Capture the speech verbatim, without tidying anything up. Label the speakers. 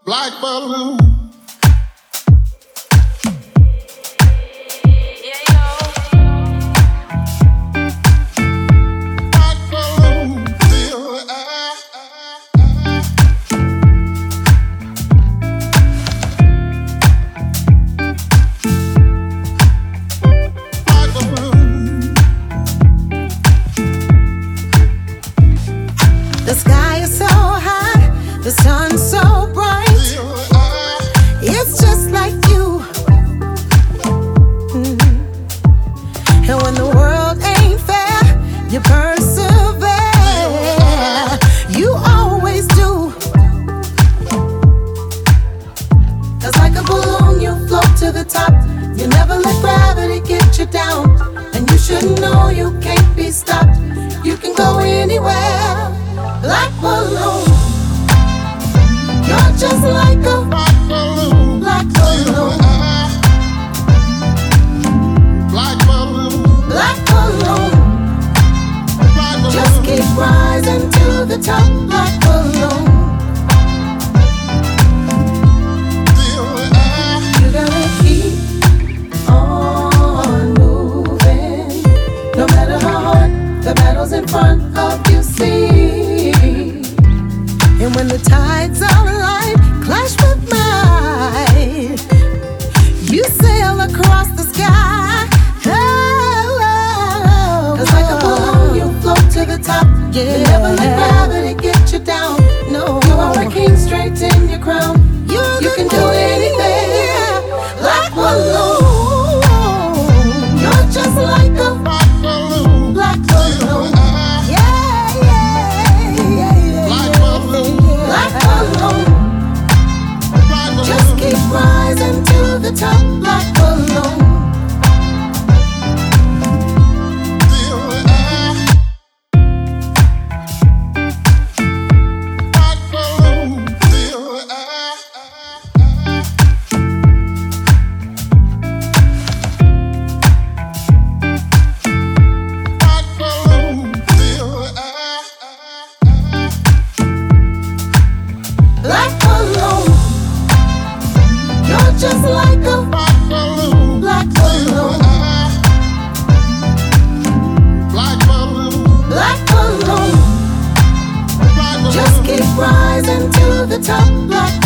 Speaker 1: Black balloon.
Speaker 2: The sky is so high, the sun so bright. It's just like you. Mm. And when the world ain't fair, you persevere. You always do. 'Cause like a balloon, you float to the top. You never let gravity get you down. And you should know you can't be stopped. You can go anywhere. Black balloon, you're just like a black balloon, black balloon,
Speaker 1: Black balloon,
Speaker 2: black balloon. Just keep rising to the top, black balloon. You gotta keep on moving, no matter how hard the battles in front of you seem. And when the tides of life clash with mine, you sail across the sky. Oh, oh, 'cause like a balloon, you float to the top. Yeah. You never let gravity get you down. No, you are a king straight in your crown. You, you can do anything. Black balloon, you're just like a
Speaker 1: black balloon,
Speaker 2: black balloon. Just keep rising to the top, black balloon.
Speaker 1: Black balloon, feel the air. Black balloon, feel the air.
Speaker 2: Black balloon, you're just like a
Speaker 1: Black balloon,
Speaker 2: black balloon,
Speaker 1: black balloon,
Speaker 2: black balloon.
Speaker 1: black balloon.
Speaker 2: Just keep rising to the top, black